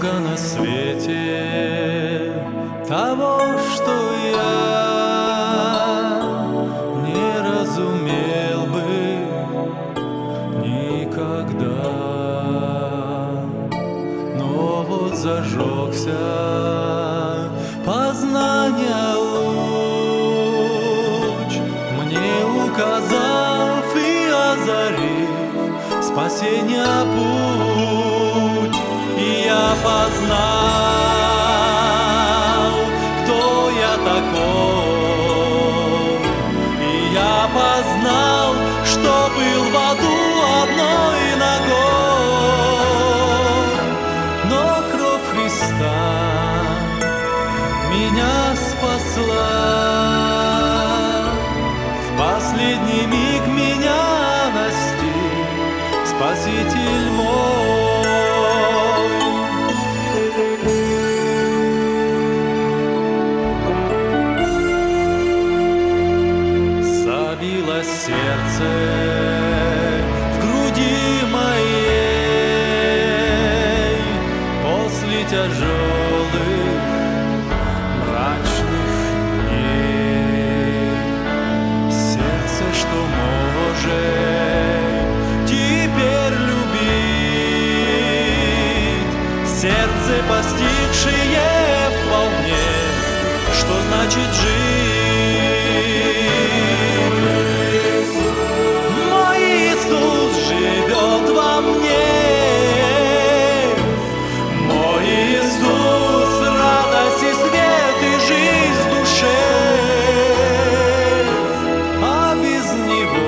много на свете того, что я не разумел бы никогда. Но вот зажегся познания луч, мне указав и озарив спасения путь, и я познал, кто я такой, и я познал, что был в аду одной ногой, но кровь Христа меня спасла. В последний миг меня настиг Спаситель мой. Забилось сердце в груди моей после тяжелых мрачных дней. Сердце, что может теперь любить, сердце, постигшее вполне, что значит жить. Мой Иисус живет во мне, мой Иисус — радость и свет и жизнь в душе, а без Него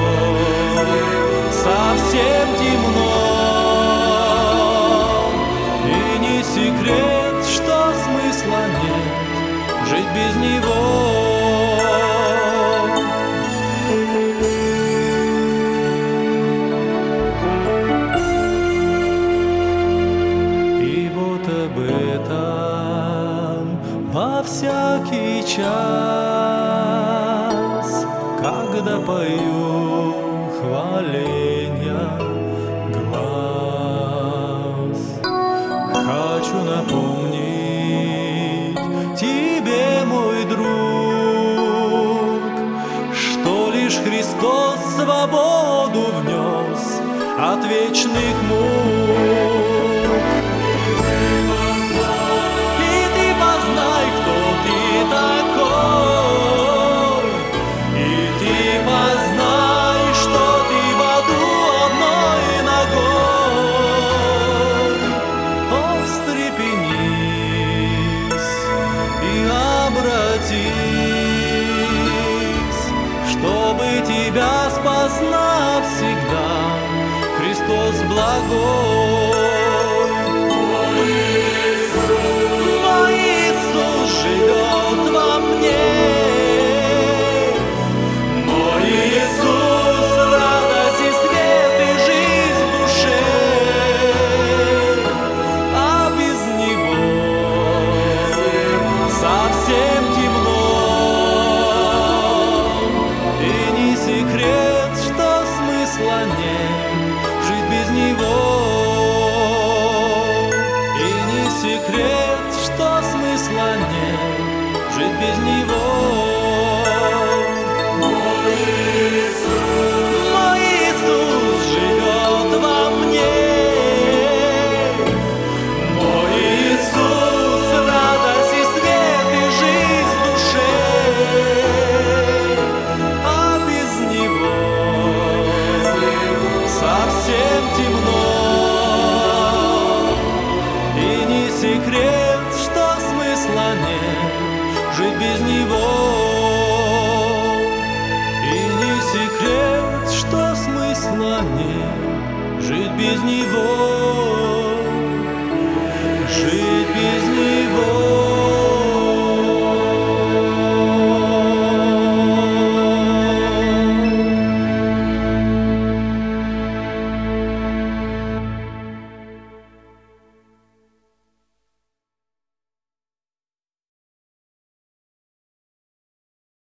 совсем темно. И не секрет, что смысла нет жить без Него. И вот об этом во всякий час, когда пою хваления глас, хочу напомнить тебе, мой друг, что лишь Христос свободу внес от вечных мук. И ты познай, кто ты такой, и ты познай, что ты в аду одной ногой. О, встрепенись и обратись, чтобы тебя спас навсегда Христос благой. Мой Иисус живет во мне, мой Иисус — радость и свет и жизнь в душе, а без Него совсем темно. И не секрет, что смысла нет жить без Него. И не секрет, что смысла нет жить без Него. Мой Иисус живет во мне, мой Иисус — радость и свет и жизнь в душе, а без Него совсем темно. И не секрет, что смысла нет жить без Него. И не секрет, что смысла нет жить без Него.